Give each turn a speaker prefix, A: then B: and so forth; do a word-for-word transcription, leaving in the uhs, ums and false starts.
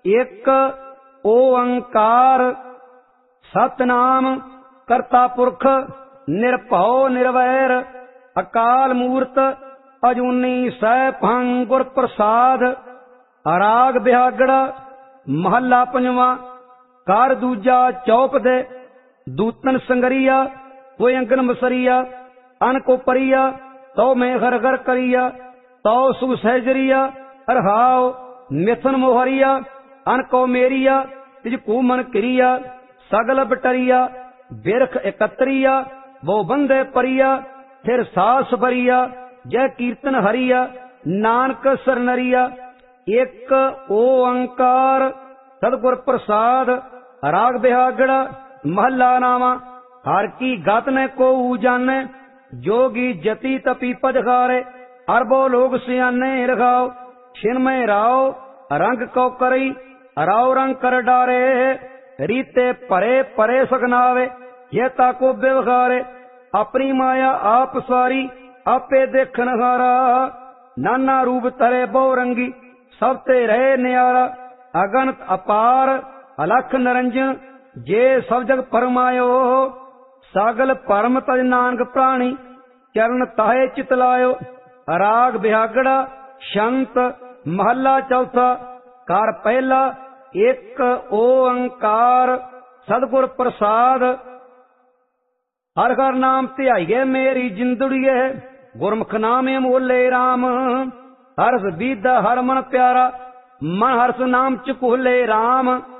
A: एक ओंकार सतनाम करता पुरख निरभौ निरवैर अकाल मूर्त अजूनी सैभं गुर प्रसाद। राग बिहागड़ा महला पंजवा। कार दूजा चौप दे दूतन संगरिया कोई अंगन मसरिया अन को परिया तो मैं घर घर करिया तो सुख सहजरिया अरहाओ मिथुन मोहरिया अन को मेरिया तिज कूमन क्रिया सगल बटरिया बिरख एकत्रिया वो बंदे परिया फिर सास भरिया जय कीर्तन हरिया नानक सरनरिया। एक ओंकार सदगुर प्रसाद। राग बिहागड़ा महला नामा। हर की गात ने को जाने जोगी जति तपी पदखारे अरबो लोग सियाने रखाओ छिन्मय राव रंग को करी राव रंग कर डारे रीते परे परे सगनावे ये ताको व्यवहारे अपनी माया आप सारी आपे देखन हारा नाना रूप तरे बहुरंगी सब ते रहे न्यारा अगनत अपार अलख निरंजन जे सब जग परमायो सागल परम तज नानक प्राणी चरण ताहे चितलायो। राग बिहागड़ा शंत महला चौथा। कार पहला एक ओंकार सदगुर प्रसाद। हर हर नाम ध्याइए मेरी जिंदड़िए गुरमुख नामे मोले राम। हर्ष बीदा हर मन प्यारा मन हर्ष नाम चुकोले राम।